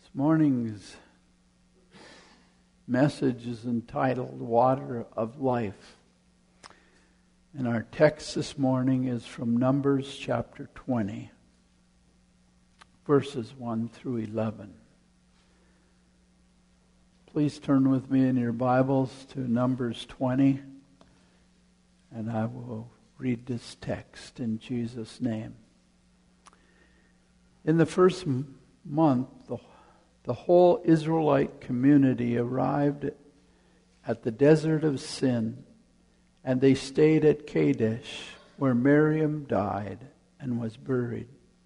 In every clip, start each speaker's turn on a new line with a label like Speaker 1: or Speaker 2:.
Speaker 1: This morning's message is entitled Water of Life. And our text this morning is from Numbers chapter 20, verses 1 through 11. Please turn with me in your Bibles to Numbers 20, and I will read this text in Jesus' name. In the first month, the whole Israelite community arrived at the desert of Sin, and they stayed at Kadesh, where Miriam died and was buried.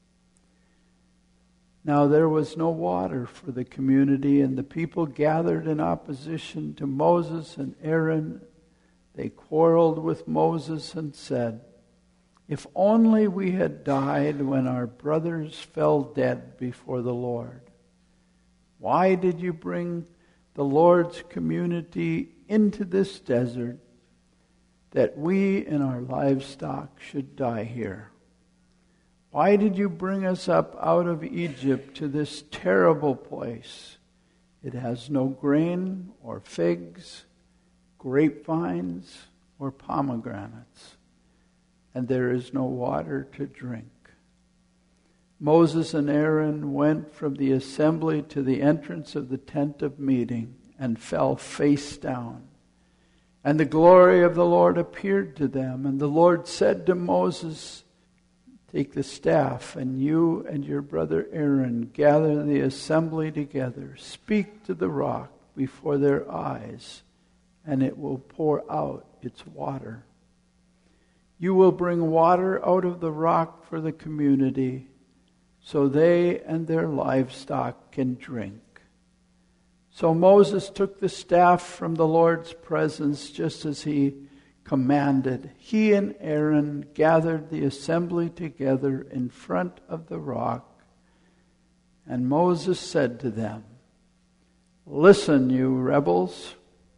Speaker 1: Now there was no water for the community, and the people gathered in opposition to Moses and Aaron. They quarreled with Moses and said, "If only we had died when our brothers fell dead before the Lord. Why did you bring the Lord's community into this desert, that we and our livestock should die here? Why did you bring us up out of Egypt to this terrible place? It has no grain or figs, grapevines or pomegranates, and there is no water to drink." Moses and Aaron went from the assembly to the entrance of the tent of meeting and fell face down. And the glory of the Lord appeared to them. And the Lord said to Moses, "Take the staff, and you and your brother Aaron gather the assembly together. Speak to the rock before their eyes, and it will pour out its water. You will bring water out of the rock for the community, so they and their livestock can drink." So Moses took the staff from the Lord's presence just as he commanded. He and Aaron gathered the assembly together in front of the rock. And Moses said to them, "Listen, you rebels.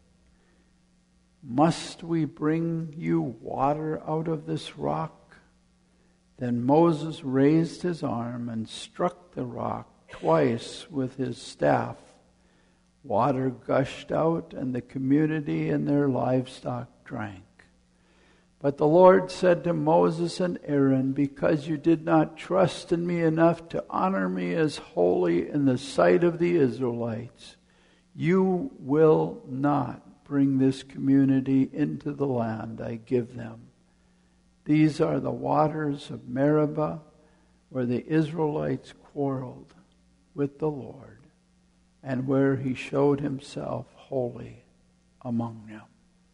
Speaker 1: Must we bring you water out of this rock?" Then Moses raised his arm and struck the rock twice with his staff. Water gushed out, and the community and their livestock drank. But the Lord said to Moses and Aaron, "Because you did not trust in me enough to honor me as holy in the sight of the Israelites, you will not bring this community into the land I give them. These are the waters of Meribah, where the Israelites quarreled with the Lord, and where he showed himself holy among them."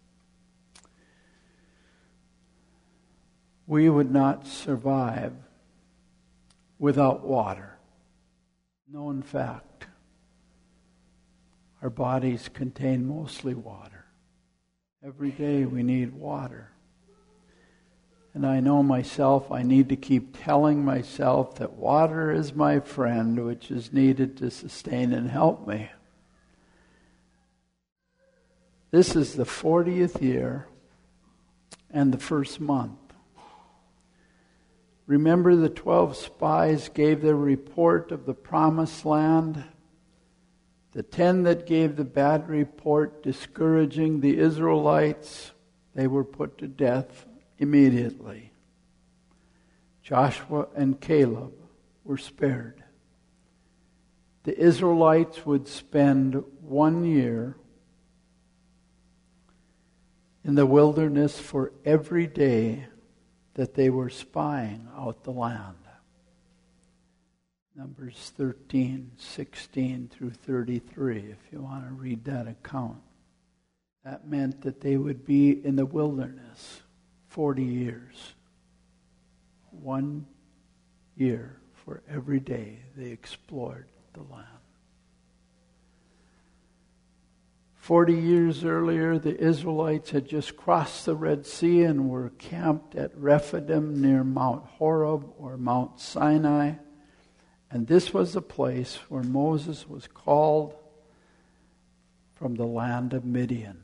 Speaker 1: We would not survive without water. Known fact. Our bodies contain mostly water. Every day we need water. And I know myself, I need to keep telling myself that water is my friend, which is needed to sustain and help me. This is the 40th year and the first month. Remember, the 12 spies gave their report of the promised land. The 10 that gave the bad report, discouraging the Israelites, they were put to death immediately. Joshua and Caleb were spared. The Israelites would spend 1 year in the wilderness for every day that they were spying out the land. Numbers 13, 16 through 33, if you want to read that account. That meant that they would be in the wilderness 40 years. 1 year for every day they explored the land. 40 years earlier, the Israelites had just crossed the Red Sea and were camped at Rephidim near Mount Horeb or Mount Sinai. And this was the place where Moses was called from the land of Midian.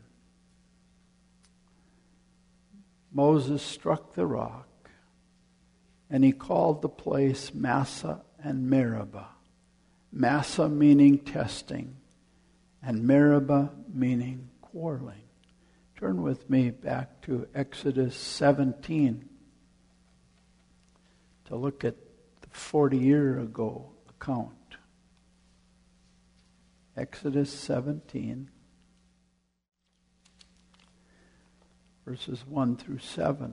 Speaker 1: Moses struck the rock, and he called the place Massah and Meribah. Massah meaning testing, and Meribah meaning quarreling. Turn with me back to Exodus 17 to look at the 40-year ago account. Exodus 17, verses 1 through 7.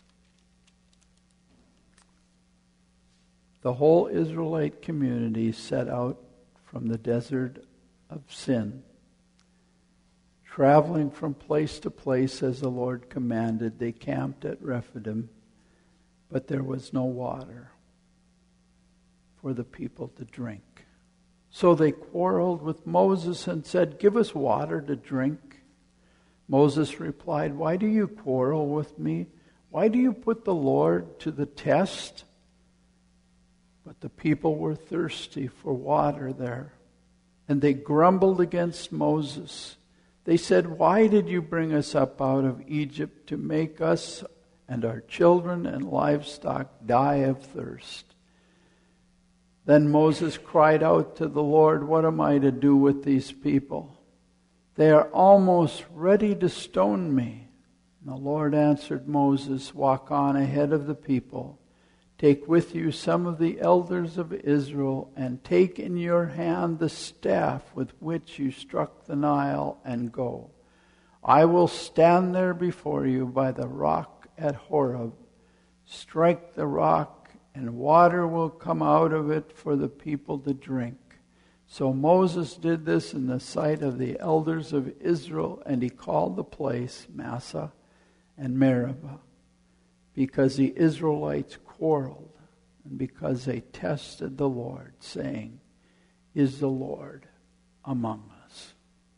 Speaker 1: The whole Israelite community set out from the desert of Sin. Traveling from place to place as the Lord commanded, they camped at Rephidim, but there was no water for the people to drink. So they quarreled with Moses and said, "Give us water to drink." Moses replied, "Why do you quarrel with me? Why do you put the Lord to the test?" But the people were thirsty for water there, and they grumbled against Moses. They said, "Why did you bring us up out of Egypt to make us and our children and livestock die of thirst?" Then Moses cried out to the Lord, "What am I to do with these people? They are almost ready to stone me." And the Lord answered Moses, "Walk on ahead of the people. Take with you some of the elders of Israel, and take in your hand the staff with which you struck the Nile, and go. I will stand there before you by the rock at Horeb. Strike the rock, and water will come out of it for the people to drink." So Moses did this in the sight of the elders of Israel, and he called the place Massah and Meribah, because the Israelites quarreled, and because they tested the Lord, saying, "Is the Lord among us?"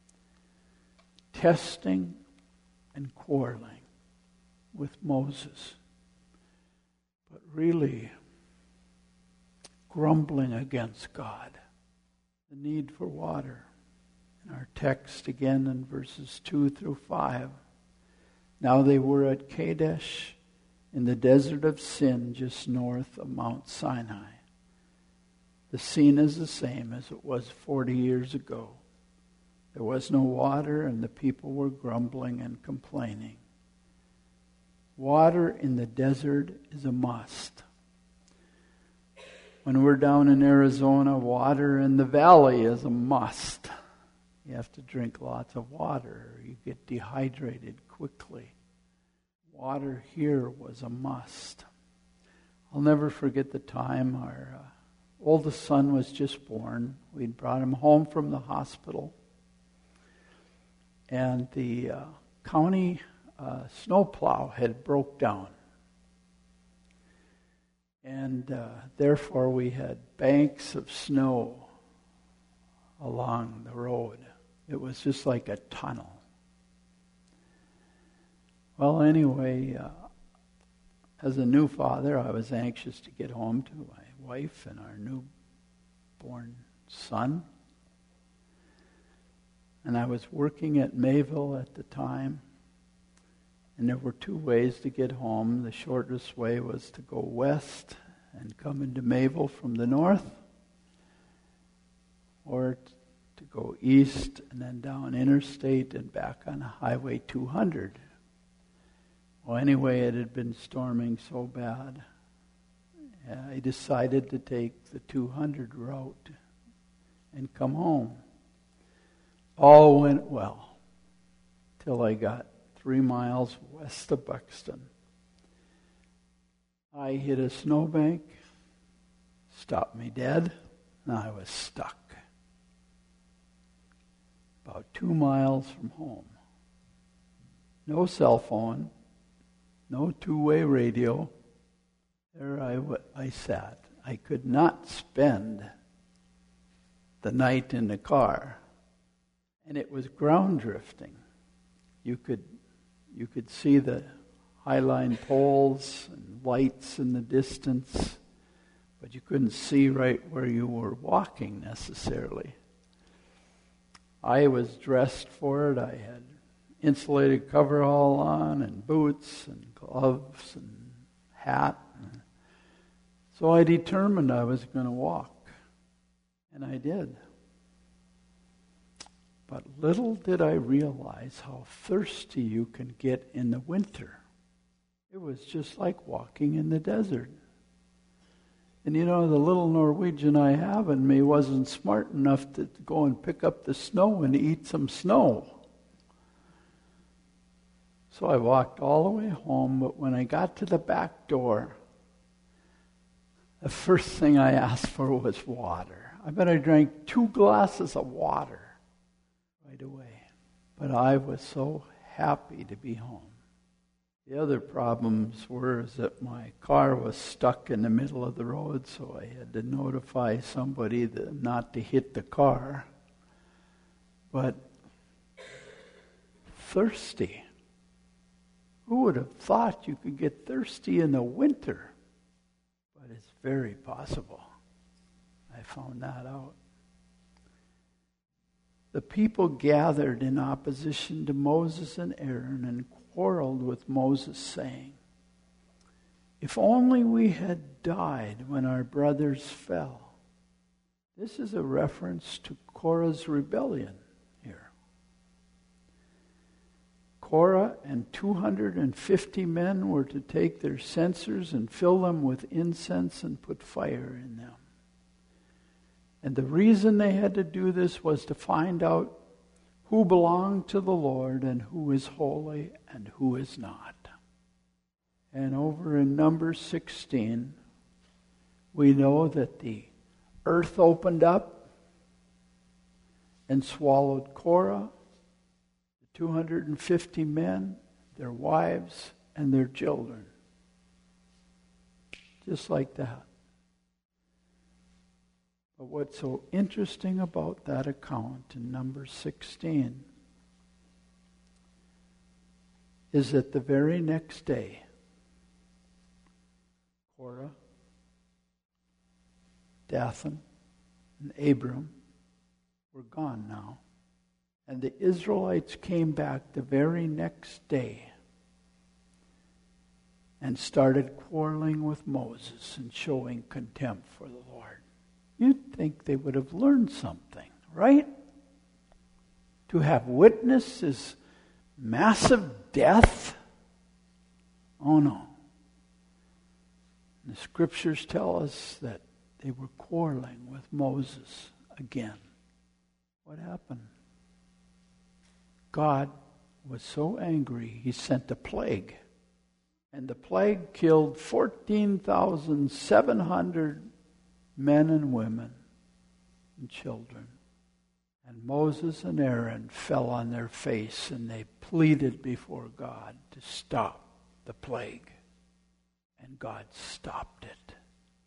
Speaker 1: Testing and quarreling with Moses, but really grumbling against God. The need for water. In our text again in verses 2 through 5. Now they were at Kadesh in the desert of Sin, just north of Mount Sinai. The scene is the same as it was 40 years ago. There was no water, and the people were grumbling and complaining. Water in the desert is a must. When we're down in Arizona, water in the valley is a must. You have to drink lots of water, or you get dehydrated quickly. Water here was a must. I'll never forget the time our oldest son was just born. We'd brought him home from the hospital, and the county snowplow had broke down. And therefore we had banks of snow along the road. It was just like a tunnel. Well, anyway, as a new father, I was anxious to get home to my wife and our newborn son. And I was working at Mayville at the time. And there were two ways to get home. The shortest way was to go west and come into Mayville from the north, or to go east and then down interstate and back on Highway 200. Well, anyway, it had been storming so bad, I decided to take the 200 route and come home. All went well till I got 3 miles west of Buxton. I hit a snowbank, stopped me dead, and I was stuck. About 2 miles from home. No cell phone, no two-way radio. There I sat. I could not spend the night in the car. And it was ground drifting. You could see the Highline poles and lights in the distance, but you couldn't see right where you were walking necessarily. I was dressed for it. I had insulated coverall on and boots and gloves and hat. So I determined I was going to walk. And I did. But little did I realize how thirsty you can get in the winter. It was just like walking in the desert. And you know, the little Norwegian I have in me wasn't smart enough to go and pick up the snow and eat some snow. So I walked all the way home, but when I got to the back door, the first thing I asked for was water. I bet I drank 2 glasses of water right away. But I was so happy to be home. The other problems were is that my car was stuck in the middle of the road, so I had to notify somebody not to hit the car. But thirsty. Who would have thought you could get thirsty in the winter? But it's very possible. I found that out. The people gathered in opposition to Moses and Aaron and quarreled with Moses, saying, "If only we had died when our brothers fell." This is a reference to Korah's rebellion here. Korah and 250 men were to take their censers and fill them with incense and put fire in them. And the reason they had to do this was to find out who belonged to the Lord and who is holy and who is not. And over in Numbers 16, we know that the earth opened up and swallowed Korah, the 250 men, their wives, and their children. Just like that. But what's so interesting about that account in Numbers 16 is that the very next day, Korah, Dathan, and Abram were gone now. And the Israelites came back the very next day and started quarreling with Moses and showing contempt for the Lord. You'd think they would have learned something, right? To have witnessed this massive death? Oh no. The scriptures tell us that they were quarreling with Moses again. What happened? God was so angry, he sent a plague. And the plague killed 14,700 men and women and children. And Moses and Aaron fell on their face and they pleaded before God to stop the plague. And God stopped it.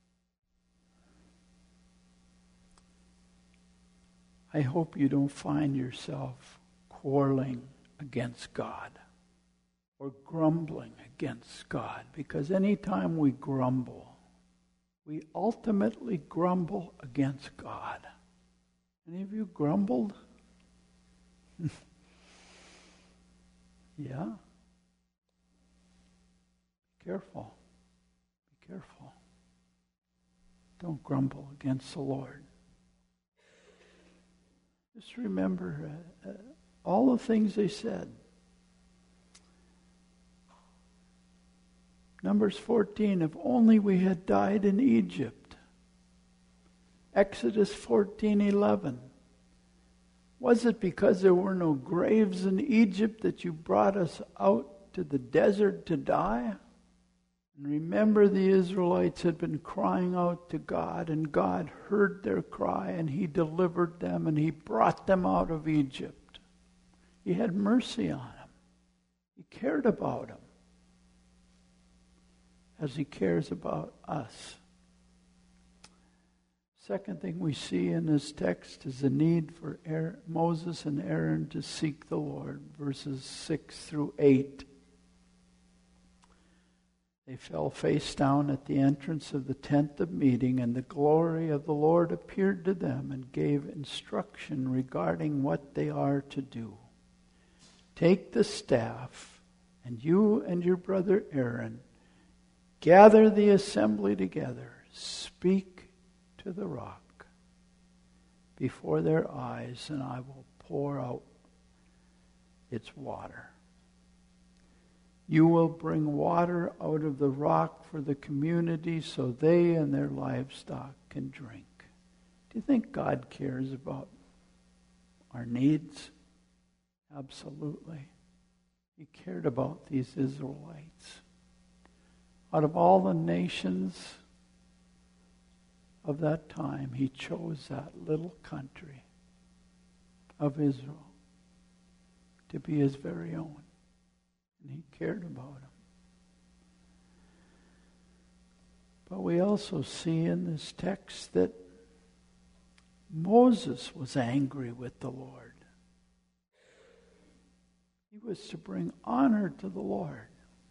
Speaker 1: I hope you don't find yourself quarreling against God or grumbling against God, because anytime we grumble, we ultimately grumble against God. Any of you grumbled? Yeah? Be careful. Be careful. Don't grumble against the Lord. Just remember all the things they said. Numbers 14, if only we had died in Egypt. Exodus 14:11. Was it because there were no graves in Egypt that you brought us out to the desert to die? And remember, the Israelites had been crying out to God, and God heard their cry, and he delivered them, and he brought them out of Egypt. He had mercy on them. He cared about them as he cares about us. Second thing we see in this text is the need for Moses and Aaron to seek the Lord, verses 6 through 8. They fell face down at the entrance of the tent of meeting, and the glory of the Lord appeared to them and gave instruction regarding what they are to do. Take the staff, and you and your brother Aaron gather the assembly together. Speak to the rock. before their eyes, and I will pour out its water. You will bring water out of the rock for the community so they and their livestock can drink. Do you think God cares about our needs? Absolutely. He cared about these Israelites. Out of all the nations of that time, he chose that little country of Israel to be his very own. And he cared about them. But we also see in this text that Moses was angry with the Lord. He was to bring honor to the Lord.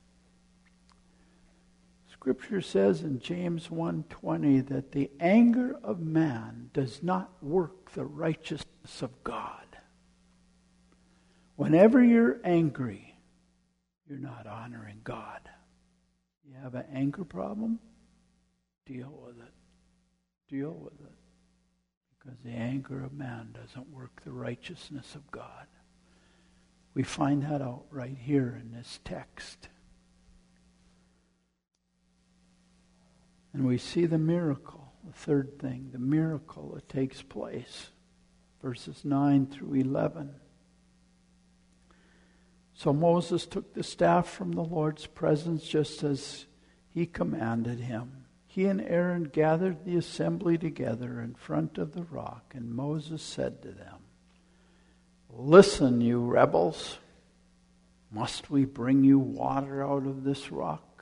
Speaker 1: Scripture says in James 1:20 that the anger of man does not work the righteousness of God. Whenever you're angry, you're not honoring God. You have an anger problem? Deal with it. Deal with it. Because the anger of man doesn't work the righteousness of God. We find that out right here in this text. And we see the miracle, the third thing, the miracle that takes place. Verses 9 through 11. So Moses took the staff from the Lord's presence just as he commanded him. He and Aaron gathered the assembly together in front of the rock, and Moses said to them, "Listen, you rebels, must we bring you water out of this rock?"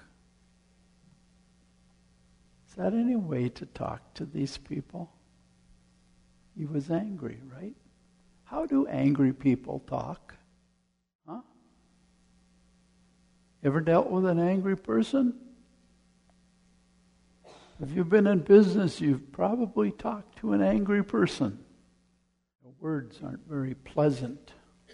Speaker 1: Is that any way to talk to these people? He was angry, right? How do angry people talk? Huh? Ever dealt with an angry person? If you've been in business, you've probably talked to an angry person. The words aren't very pleasant.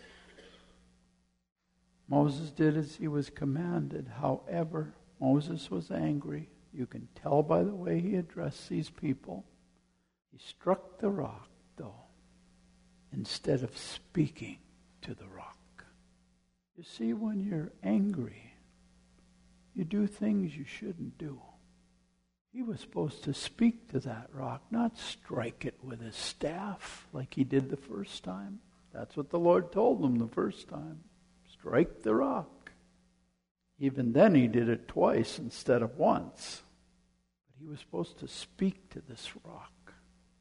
Speaker 1: Moses did as he was commanded. However, Moses was angry. You can tell by the way he addressed these people. He struck the rock, though, instead of speaking to the rock. You see, when you're angry, you do things you shouldn't do. He was supposed to speak to that rock, not strike it with his staff like he did the first time. That's what the Lord told him the first time. Strike the rock. Even then he did it twice instead of once. But he was supposed to speak to this rock.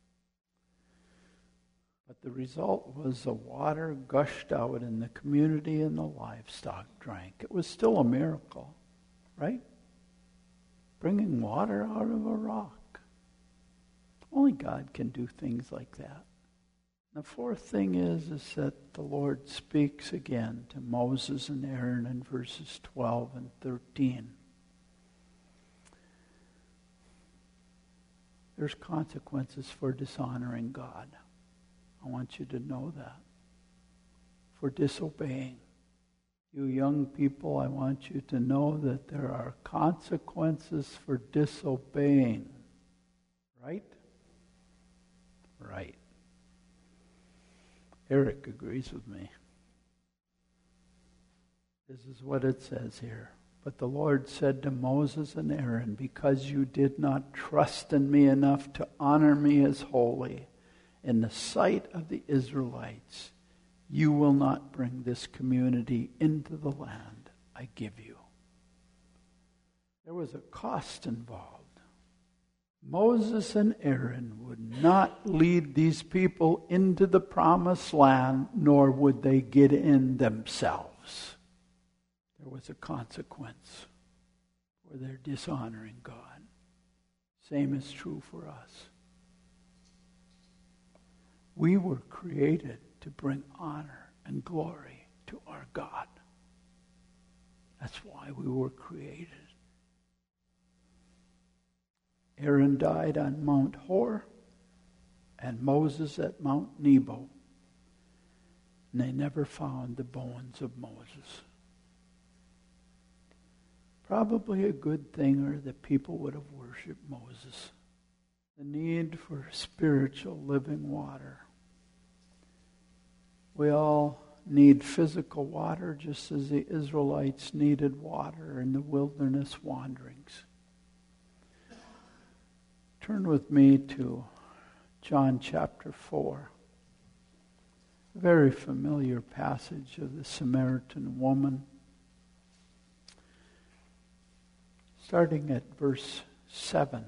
Speaker 1: But the result was the water gushed out and the community and the livestock drank. It was still a miracle, right? Bringing water out of a rock. Only God can do things like that. The fourth thing is that the Lord speaks again to Moses and Aaron in verses 12 and 13. There's consequences for dishonoring God. I want you to know that. For disobeying. You young people, I want you to know that there are consequences for disobeying. Right? Right. Eric agrees with me. This is what it says here. But the Lord said to Moses and Aaron, because you did not trust in me enough to honor me as holy in the sight of the Israelites, you will not bring this community into the land I give you. There was a cost involved. Moses and Aaron would not lead these people into the promised land, nor would they get in themselves. There was a consequence for their dishonoring God. Same is true for us. We were created to bring honor and glory to our God. That's why we were created. Aaron died on Mount Hor and Moses at Mount Nebo. And they never found the bones of Moses. Probably a good thing, or that people would have worshipped Moses. The need for spiritual living water. We all need physical water just as the Israelites needed water in the wilderness wanderings. Turn with me to John chapter 4. A very familiar passage of the Samaritan woman. Starting at verse 7.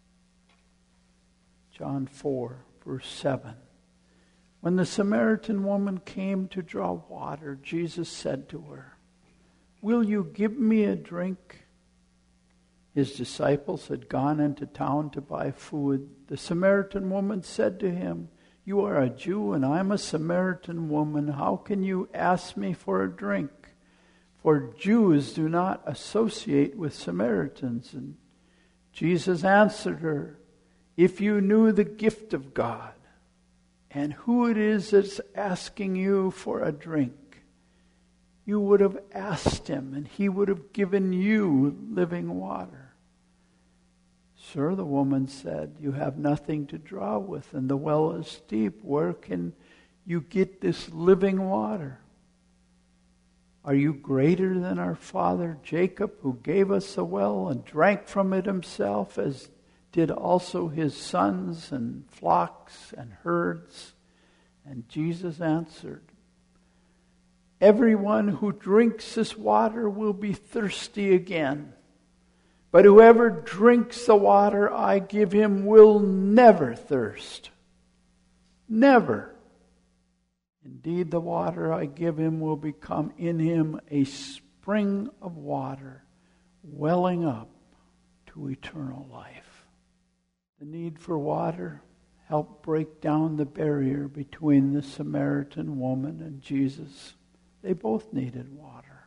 Speaker 1: John 4, verse 7. When the Samaritan woman came to draw water, Jesus said to her, "Will you give me a drink?" His disciples had gone into town to buy food. The Samaritan woman said to him, "You are a Jew and I am a Samaritan woman. How can you ask me for a drink?" For Jews do not associate with Samaritans. And Jesus answered her, "If you knew the gift of God and who it is that's asking you for a drink, you would have asked him and he would have given you living water." "Sir," the woman said, "you have nothing to draw with and the well is deep. Where can you get this living water? Are you greater than our father Jacob, who gave us the well and drank from it himself, as did also his sons and flocks and herds?" And Jesus answered, "Everyone who drinks this water will be thirsty again. But whoever drinks the water I give him will never thirst." Never. "Indeed, the water I give him will become in him a spring of water, welling up to eternal life." The need for water helped break down the barrier between the Samaritan woman and Jesus. They both needed water.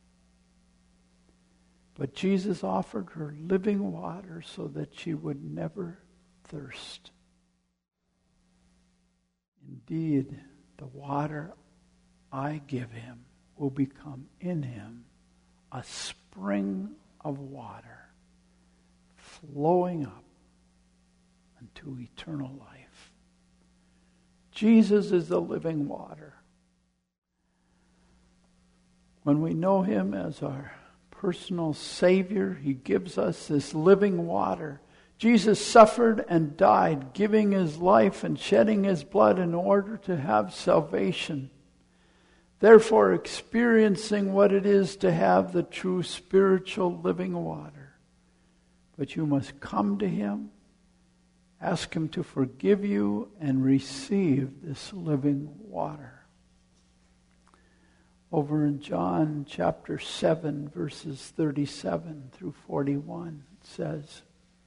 Speaker 1: But Jesus offered her living water so that she would never thirst. "Indeed, the water I give him will become in him a spring of water, flowing up unto eternal life." Jesus is the living water. When we know him as our personal Savior, he gives us this living water. Jesus suffered and died, giving his life and shedding his blood in order to have salvation. Therefore, experiencing what it is to have the true spiritual living water. But you must come to him, ask him to forgive you, and receive this living water. Over in John chapter 7, verses 37 through 41, it says,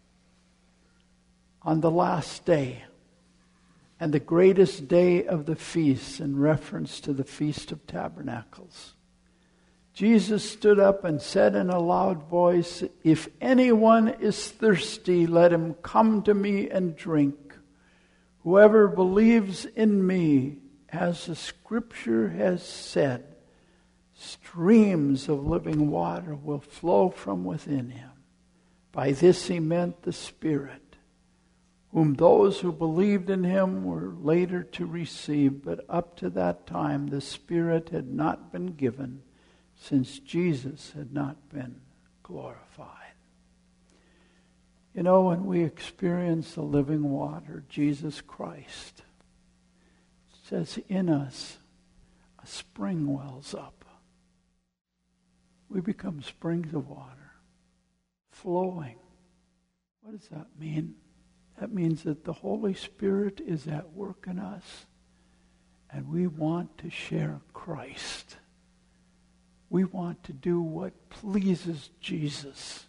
Speaker 1: "On the last day, and the greatest day of the feast," in reference to the Feast of Tabernacles, "Jesus stood up and said in a loud voice, 'If anyone is thirsty, let him come to me and drink. Whoever believes in me, as the Scripture has said, streams of living water will flow from within him.' By this he meant the Spirit, whom those who believed in him were later to receive. But up to that time the Spirit had not been given, since Jesus had not been glorified." You know, when we experience the living water, Jesus Christ, it says in us, a spring wells up. We become springs of water, flowing. What does that mean? That means that the Holy Spirit is at work in us, and we want to share Christ. We want to do what pleases Jesus.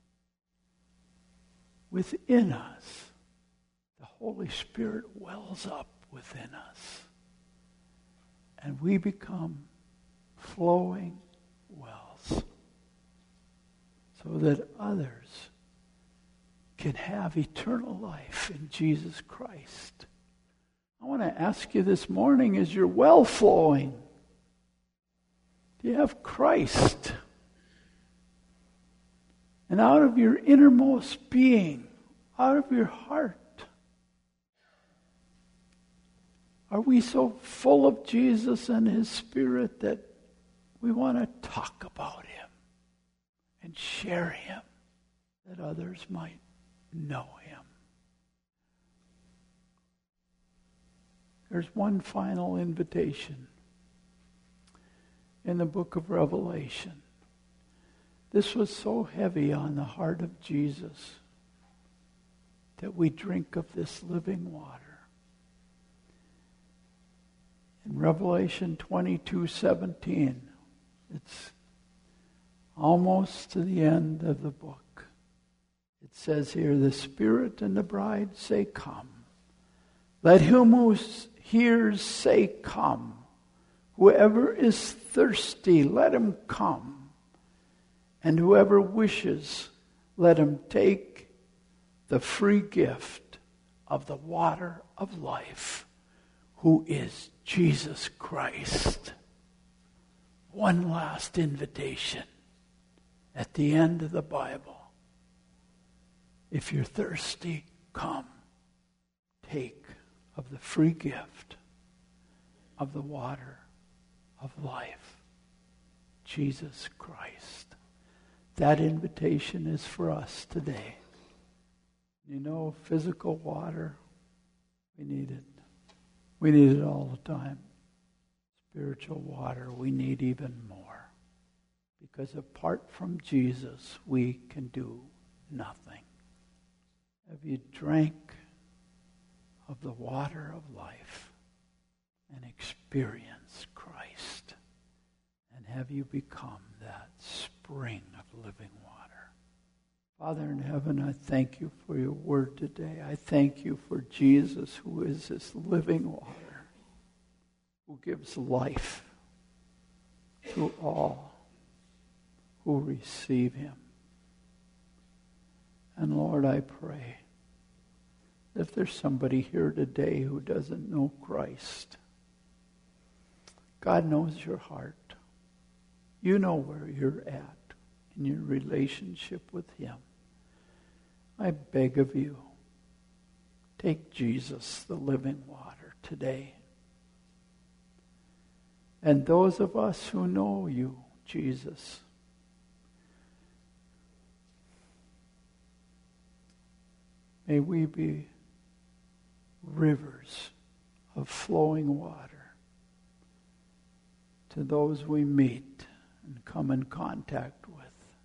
Speaker 1: Within us, the Holy Spirit wells up within us, and we become flowing wells, so that others can have eternal life in Jesus Christ. I want to ask you this morning, is your well flowing? Do you have Christ? And out of your innermost being, out of your heart, Are we so full of Jesus and His Spirit that we want to talk about Him and share Him that others might know Him? There's one final invitation in the book of Revelation. This was so heavy on the heart of Jesus that we drink of this living water. In Revelation 22:17, it's almost to the end of the book. It says here, the Spirit and the bride say, "Come." Let him who hears say, "Come." Whoever is thirsty, let him come. And whoever wishes, let him take the free gift of the water of life, who is Jesus Christ. One last invitation at the end of the Bible. If you're thirsty, come. Take of the free gift of the water of life, Jesus Christ. That invitation is for us today. You know, physical water, we need it. We need it all the time. Spiritual water, we need even more. Because apart from Jesus, we can do nothing. Have you drank of the water of life and experienced Christ? And have you become that spring of living water? Father in heaven, I thank you for your word today. I thank you for Jesus, who is this living water, who gives life to all who receive him. And Lord, I pray that if there's somebody here today who doesn't know Christ, God knows your heart. You know where you're at in your relationship with him. I beg of you, take Jesus, the living water, today. And those of us who know you, Jesus, may we be rivers of flowing water to those we meet and come in contact with.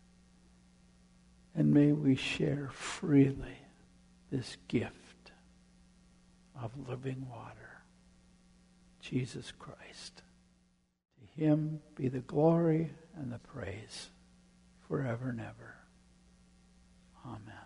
Speaker 1: And may we share freely this gift of living water, Jesus Christ. To him be the glory and the praise forever and ever. Amen.